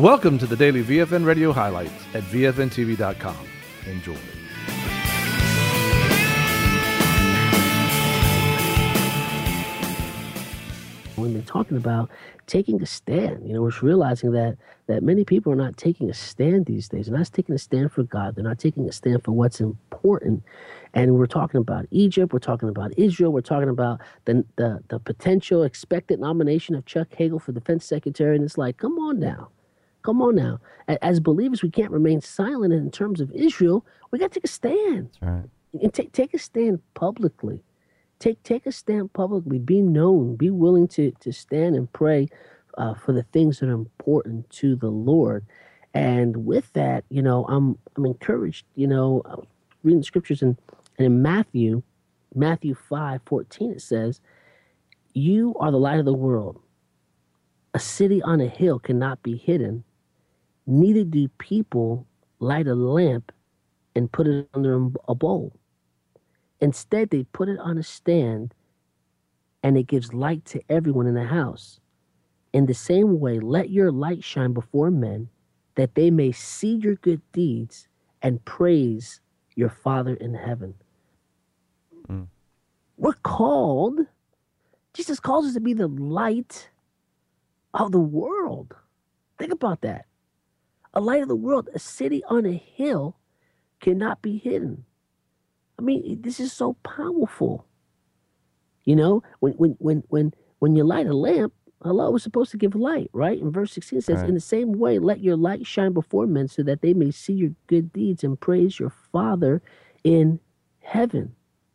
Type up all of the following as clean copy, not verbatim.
Welcome to the daily VFN radio highlights at VFNTV.com. Enjoy. We've been talking about taking a stand. We're realizing that many people are not taking a stand these days. They're not taking a stand for God. They're not taking a stand for what's important. And we're talking about Egypt. We're talking about Israel. We're talking about the potential expected nomination of Chuck Hagel for defense secretary. And it's like, come on now. Come on now. As believers, we can't remain silent in terms of Israel. We got to take a stand. That's right. And take a stand publicly. Take a stand publicly. Be known. Be willing to stand and pray for the things that are important to the Lord. And with that, I'm encouraged. Reading the scriptures and in Matthew 5:14, it says, "You are the light of the world. A city on a hill cannot be hidden. Neither do people light a lamp and put it under a bowl. Instead, they put it on a stand, and it gives light to everyone in the house. In the same way, let your light shine before men, that they may see your good deeds and praise your Father in heaven." We're called, Jesus calls us to be the light of the world. Think about that. A light of the world, a city on a hill cannot be hidden. I mean, this is so powerful. When you light a lamp, Allah was supposed to give light, right? In verse 16 it says, Right. "In the same way, let your light shine before men so that they may see your good deeds and praise your Father in heaven."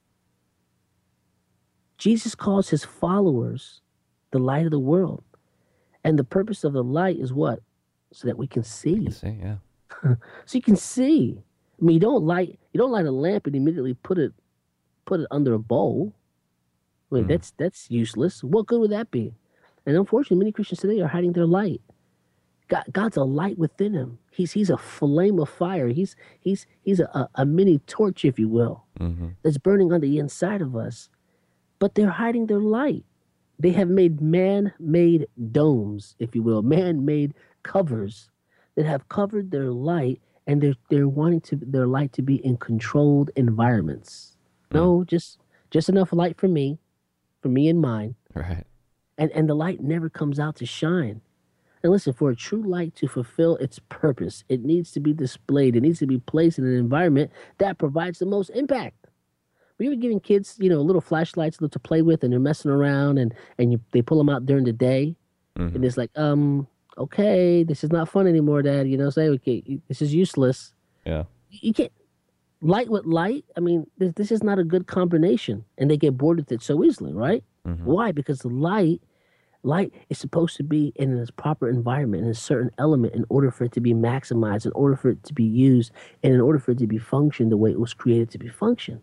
Jesus calls his followers the light of the world. And the purpose of the light is what? So that we can see. You see, yeah. So you can see. I mean, you don't light a lamp and immediately put it under a bowl. I mean, that's useless. What good would that be? And unfortunately, many Christians today are hiding their light. God's a light within him. He's a flame of fire. He's a mini torch, if you will, that's burning on the inside of us. But they're hiding their light. They have made man-made domes, if you will, man-made covers that have covered their light, and they're wanting their light to be in controlled environments. No, just enough light for me and mine. Right. And the light never comes out to shine. And listen, for a true light to fulfill its purpose, it needs to be displayed. It needs to be placed in an environment that provides the most impact. We were giving kids, little flashlights to play with, and they're messing around, and they pull them out during the day, and it's like, okay, this is not fun anymore, Dad. Say, okay, this is useless. Yeah. You can't light with light. I mean, this is not a good combination, and they get bored with it so easily, right? Why? Because the light is supposed to be in its proper environment, in a certain element, in order for it to be maximized, in order for it to be used, and in order for it to be functioned the way it was created to be functioned.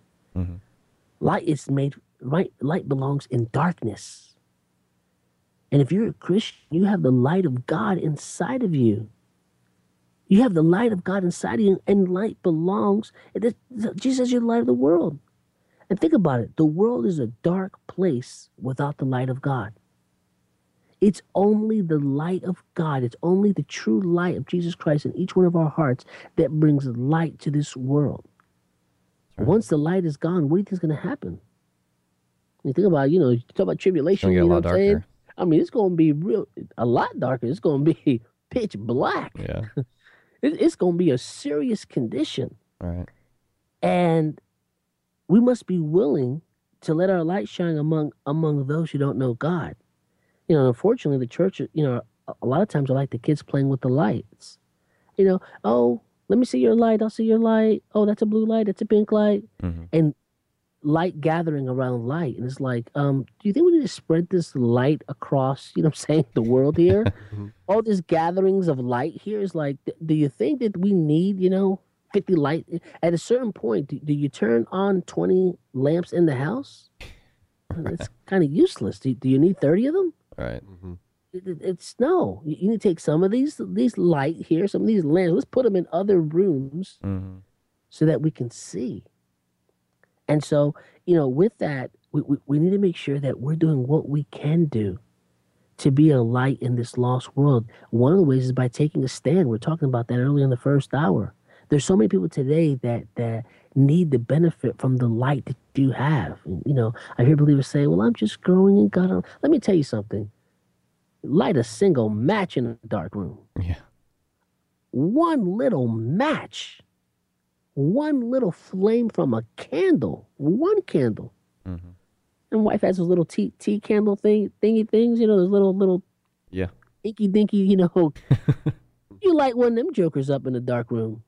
Light belongs in darkness. And if you're a Christian, you have the light of God inside of you. You have the light of God inside of you, and light belongs. Jesus says you're the light of the world. And think about it. The world is a dark place without the light of God. It's only the light of God. It's only the true light of Jesus Christ in each one of our hearts that brings light to this world. Right. Once the light is gone, what do you think is going to happen? You think about, you talk about tribulation. It's you know gonna get a lot darker. I mean, it's going to be a lot darker. It's going to be pitch black. Yeah. It's going to be a serious condition. Right. And we must be willing to let our light shine among those who don't know God. Unfortunately, the church, a lot of times I like the kids playing with the lights. Oh, let me see your light. I'll see your light. Oh, that's a blue light. That's a pink light. And light gathering around light. And it's like, do you think we need to spread this light across, the world here? All these gatherings of light here is like, do you think that we need, 50 light? At a certain point, do you turn on 20 lamps in the house? It's kind of useless. Do you need 30 of them? Right. It's no. You need to take some of these light here, some of these lamps. Let's put them in other rooms so that we can see. And so, with that, we need to make sure that we're doing what we can do to be a light in this lost world. One of the ways is by taking a stand. We're talking about that earlier in the first hour. There's so many people today that need to benefit from the light that you have. You know, I hear believers say, well, I'm just growing in God. Let me tell you something. Light a single match in a dark room. Yeah. One little match, one little flame from a candle, one candle. Mm-hmm. And wife has those little tea candle thingy things, you know, those little Yeah. inky dinky, you know. You light one of them jokers up in a dark room,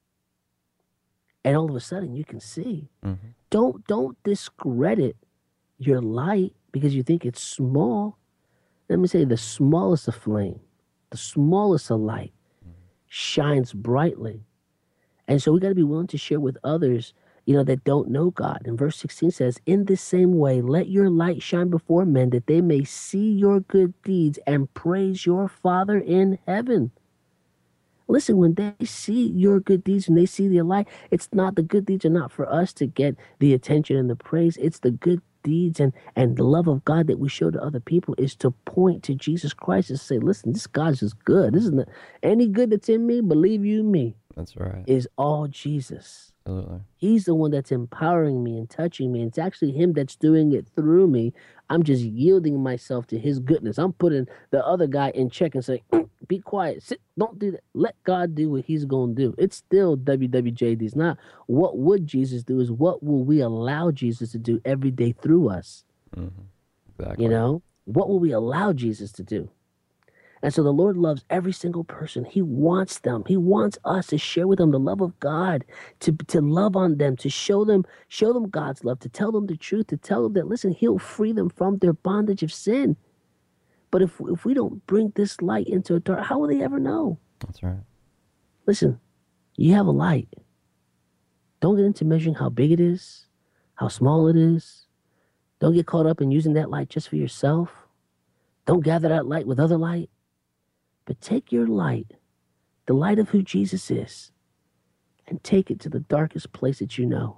and all of a sudden you can see. Mm-hmm. Don't discredit your light because you think it's small. Let me say, the smallest of flame, the smallest of light shines brightly. And so we got to be willing to share with others, you know, that don't know God. And verse 16 says, in the same way, let your light shine before men that they may see your good deeds and praise your Father in heaven. Listen, when they see your good deeds and they see the light, it's not, the good deeds are not for us to get the attention and the praise. It's the good deeds and the love of God that we show to other people is to point to Jesus Christ and say, listen, this God's just good. This isn't any good that's in me, believe you me. That's right. Is all Jesus. Absolutely. He's the one that's empowering me and touching me. It's actually him that's doing it through me. I'm just yielding myself to his goodness. I'm putting the other guy in check and saying, be quiet, sit, don't do that. Let God do what he's going to do. It's still WWJD. It's not what would Jesus do, is what will we allow Jesus to do every day through us. Mm-hmm. Exactly. You know, what will we allow Jesus to do? And so the Lord loves every single person. He wants them. He wants us to share with them the love of God, to love on them, to show them God's love, to tell them the truth, to tell them that, listen, he'll free them from their bondage of sin. But if we don't bring this light into a dark, how will they ever know? That's right. Listen, you have a light. Don't get into measuring how big it is, how small it is. Don't get caught up in using that light just for yourself. Don't gather that light with other light. But take your light, the light of who Jesus is, and take it to the darkest place that you know.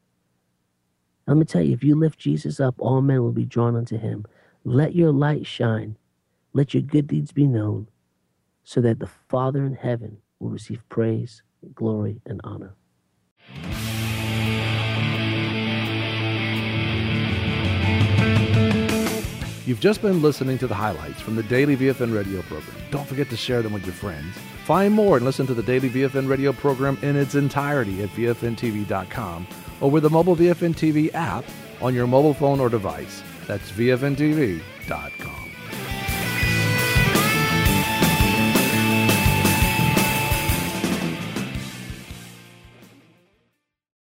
Let me tell you, if you lift Jesus up, all men will be drawn unto him. Let your light shine. Let your good deeds be known, so that the Father in heaven will receive praise, glory, and honor. You've just been listening to the highlights from the Daily VFN radio program. Don't forget to share them with your friends. Find more and listen to the Daily VFN radio program in its entirety at VFNTV.com or with the mobile VFN TV app on your mobile phone or device. That's VFNTV.com.